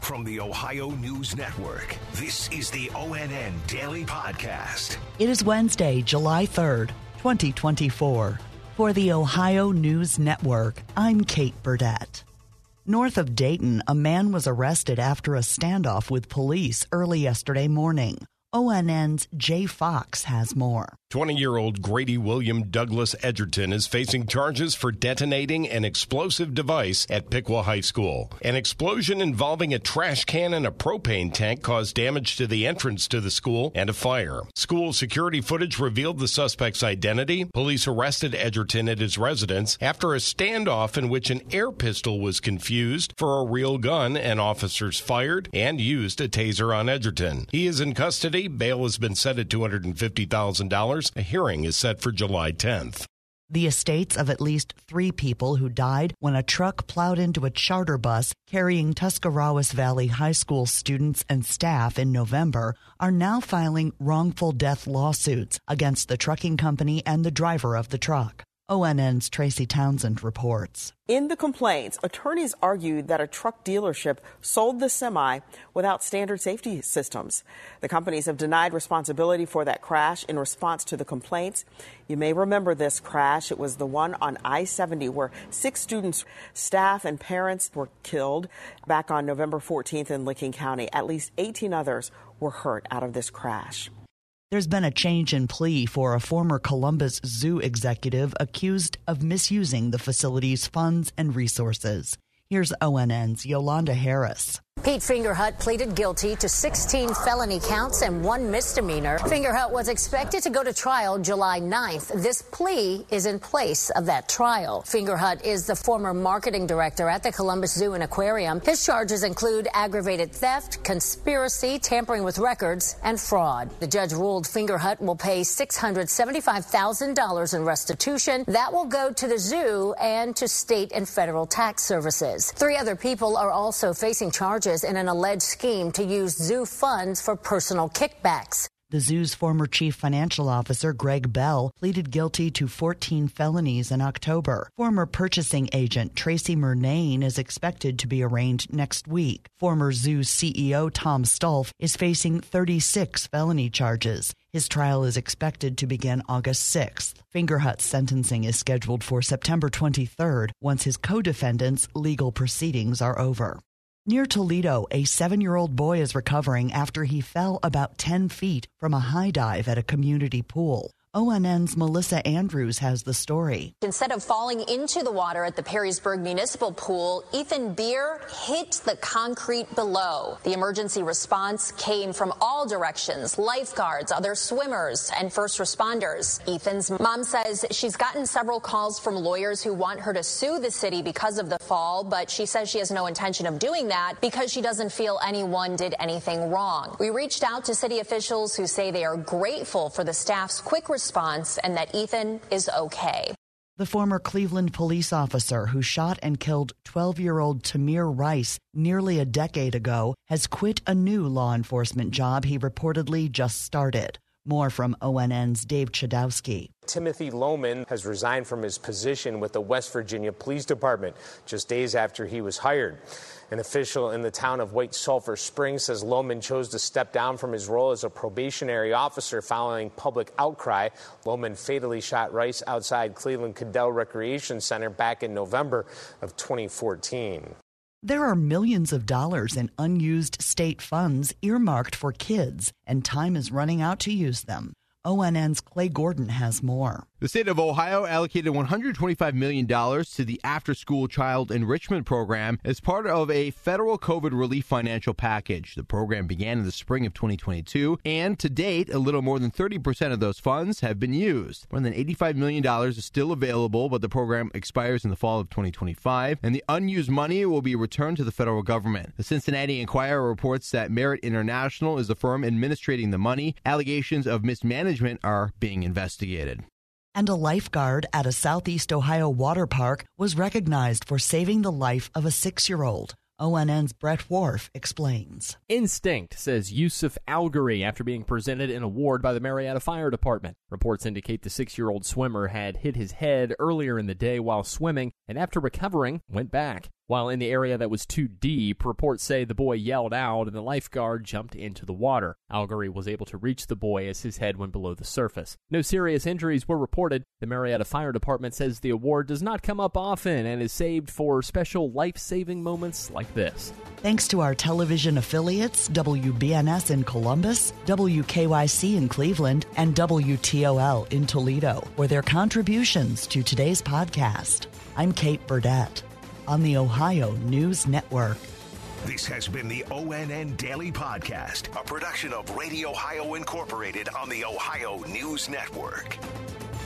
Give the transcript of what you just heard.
From the Ohio News Network, this is the ONN Daily Podcast. It is Wednesday, July 3rd, 2024. For the Ohio News Network, I'm Kate Burdett. North of Dayton, a man was arrested after a standoff with police early yesterday morning. ONN's Jay Fox has more. 20-year-old Grady William Douglas Edgerton is facing charges for detonating an explosive device at Piqua High School. An explosion involving a trash can and a propane tank caused damage to the entrance to the school and a fire. School security footage revealed the suspect's identity. Police arrested Edgerton at his residence after a standoff in which an air pistol was confused for a real gun, and officers fired and used a taser on Edgerton. He is in custody. Bail has been set at $250,000. A hearing is set for July 10th. The estates of at least 3 people who died when a truck plowed into a charter bus carrying Tuscarawas Valley High School students and staff in November are now filing wrongful death lawsuits against the trucking company and the driver of the truck. ONN's Tracy Townsend reports. In the complaints, attorneys argued that a truck dealership sold the semi without standard safety systems. The companies have denied responsibility for that crash in response to the complaints. You may remember this crash. It was the one on I-70 where 6 students, staff, and parents were killed back on November 14th in Licking County. At least 18 others were hurt out of this crash. There's been a change in plea for a former Columbus Zoo executive accused of misusing the facility's funds and resources. Here's ONN's Yolanda Harris. Pete Fingerhut pleaded guilty to 16 felony counts and 1 misdemeanor. Fingerhut was expected to go to trial July 9th. This plea is in place of that trial. Fingerhut is the former marketing director at the Columbus Zoo and Aquarium. His charges include aggravated theft, conspiracy, tampering with records, and fraud. The judge ruled Fingerhut will pay $675,000 in restitution. That will go to the zoo and to state and federal tax services. 3 other people are also facing charges in an alleged scheme to use zoo funds for personal kickbacks. The zoo's former chief financial officer, Greg Bell, pleaded guilty to 14 felonies in October. Former purchasing agent Tracy Murnane is expected to be arraigned next week. Former zoo CEO Tom Stolf is facing 36 felony charges. His trial is expected to begin August 6th. Fingerhut's sentencing is scheduled for September 23rd once his co-defendants' legal proceedings are over. Near Toledo, a 7-year-old boy is recovering after he fell about 10 feet from a high dive at a community pool. ONN's Melissa Andrews has the story. Instead of falling into the water at the Perrysburg Municipal Pool, Ethan Beer hit the concrete below. The emergency response came from all directions: lifeguards, other swimmers, and first responders. Ethan's mom says she's gotten several calls from lawyers who want her to sue the city because of the fall, but she says she has no intention of doing that because she doesn't feel anyone did anything wrong. We reached out to city officials who say they are grateful for the staff's quick response and that Ethan is okay. The former Cleveland police officer who shot and killed 12-year-old Tamir Rice nearly a decade ago has quit a new law enforcement job he reportedly just started. More from ONN's Dave Chudowski. Timothy Lohman has resigned from his position with the West Virginia Police Department just days after he was hired. An official in the town of White Sulphur Springs says Lohman chose to step down from his role as a probationary officer following public outcry. Lohman fatally shot Rice outside Cleveland Cadell Recreation Center back in November of 2014. There are millions of dollars in unused state funds earmarked for kids, and time is running out to use them. ONN's Clay Gordon has more. The state of Ohio allocated $125 million to the after-school child enrichment program as part of a federal COVID relief financial package. The program began in the spring of 2022, and to date, a little more than 30% of those funds have been used. More than $85 million is still available, but the program expires in the fall of 2025, and the unused money will be returned to the federal government. The Cincinnati Enquirer reports that Merit International is the firm administrating the money. Allegations of mismanagement are being investigated. And a lifeguard at a Southeast Ohio water park was recognized for saving the life of a 6-year-old. ONN's Brett Wharf explains. Instinct says Yusuf Algary after being presented an award by the Marietta Fire Department. Reports indicate the 6-year-old swimmer had hit his head earlier in the day while swimming and after recovering went back. While in the area that was too deep, reports say the boy yelled out and the lifeguard jumped into the water. Algery was able to reach the boy as his head went below the surface. No serious injuries were reported. The Marietta Fire Department says the award does not come up often and is saved for special life-saving moments like this. Thanks to our television affiliates, WBNS in Columbus, WKYC in Cleveland, and WTOL in Toledo, for their contributions to today's podcast. I'm Kate Burdett on the Ohio News Network. This has been the ONN Daily Podcast, a production of Radio Ohio Incorporated on the Ohio News Network.